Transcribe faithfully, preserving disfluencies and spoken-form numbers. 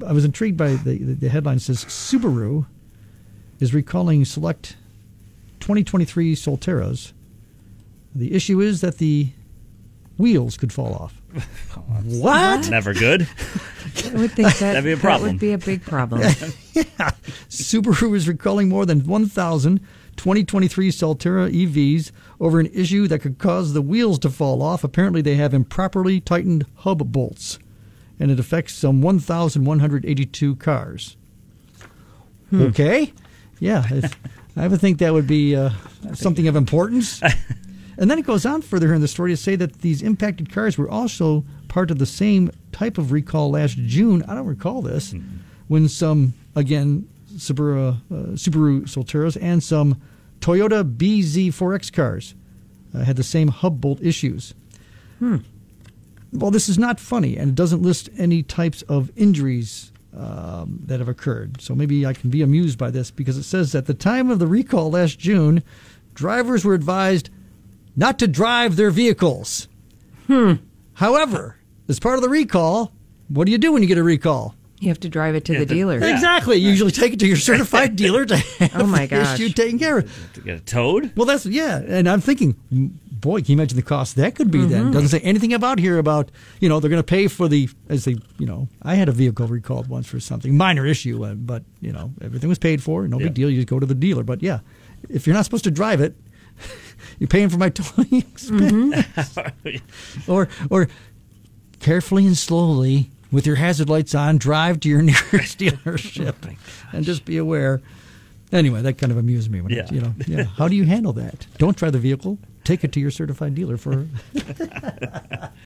I was intrigued by the, the, the headline. It says Subaru is recalling select twenty twenty-three Solterras. The issue is that the wheels could fall off. What? Never good. I would think that, That'd be a problem. that would be a big problem. Yeah. Subaru is recalling more than one thousand twenty twenty-three Solterra E Vs over an issue that could cause the wheels to fall off. Apparently, they have improperly tightened hub bolts, and it affects some one thousand one hundred eighty-two cars. Hmm. Okay. Yeah. If, I would think that would be uh, something of importance. And then it goes on further here in the story to say that these impacted cars were also part of the same type of recall last June. I don't recall this. Mm-hmm. When some, again, Subaru, uh, Subaru Solterras and some Toyota B Z four X cars uh, had the same hub bolt issues. Hmm. Well, this is not funny, and it doesn't list any types of injuries um, that have occurred. So maybe I can be amused by this, because it says at the time of the recall last June, drivers were advised not to drive their vehicles. Hmm. However, as part of the recall, what do you do when you get a recall? You have to drive it to Yeah, the the- dealer. Yeah. Exactly. You usually take it to your certified dealer to have Oh, my the gosh. issue taken care of. To get a towed? Well, that's, yeah. And I'm thinking, boy, can you imagine the cost that could be Mm-hmm. then? Doesn't say anything about here about, you know, they're going to pay for the, as they, you know, I had a vehicle recalled once for something, minor issue, uh, but, you know, everything was paid for. No Yeah. big deal. You just go to the dealer. But, yeah, if you're not supposed to drive it, you're paying for my towing expense. Mm-hmm. or, or carefully and slowly, with your hazard lights on, drive to your nearest dealership and just be aware. Anyway, that kind of amused me. When Yeah. it, you know, yeah. How do you handle that? Don't try the vehicle. Take it to your certified dealer for